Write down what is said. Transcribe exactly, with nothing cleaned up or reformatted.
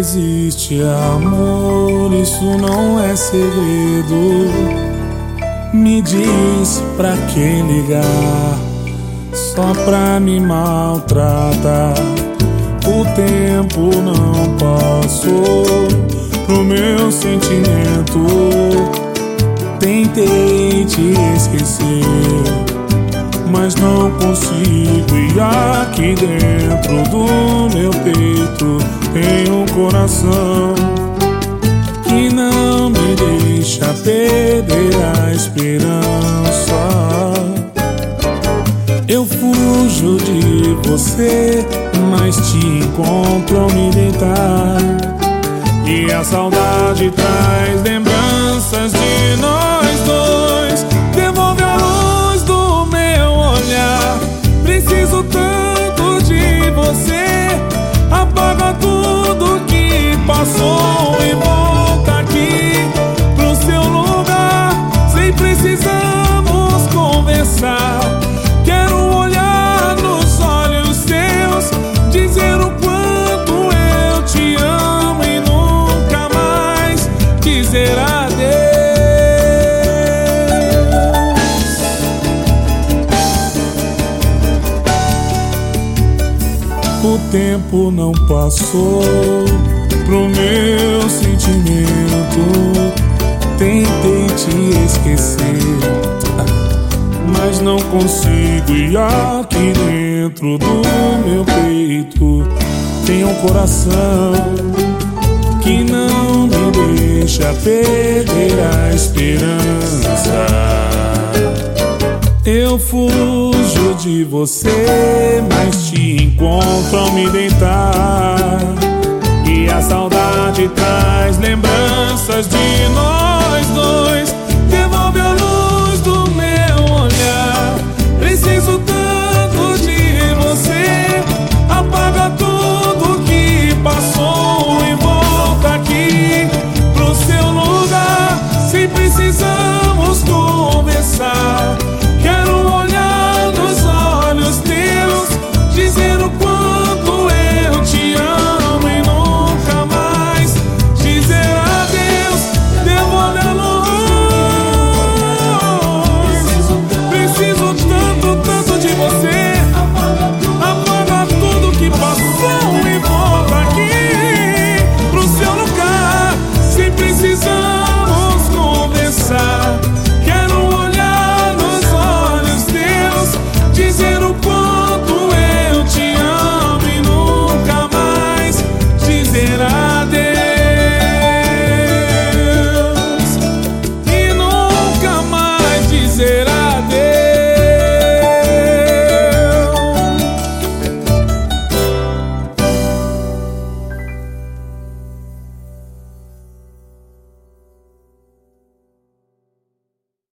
existe amor, isso não é segredo. Me diz pra que ligar, só pra me maltratar. O tempo não passou pro meu sentimento. Tentei te esquecer, mas não consigo. E aqui dentro do meu peito tem um coração que não me deixa perder a esperança. Eu fujo de você, mas te encontro ao me deitar. E a saudade traz lembranças de nós dois. Devolve a luz do meu olhar. Preciso tanto de você. Apaga tudo que passou e volta aqui pro seu lugar. Sem precisamos conversar. Quero olhar nos olhos seus, dizer o quanto eu te amo e nunca mais dizer adeus. O tempo não passou pro meu sentimento. Tentei te esquecer, mas não consigo. E aqui dentro do meu peito tem um coração que não me deixa perder a esperança. Eu fujo de você, mas te encontro ao me deitar. E a saudade traz lembranças de nós.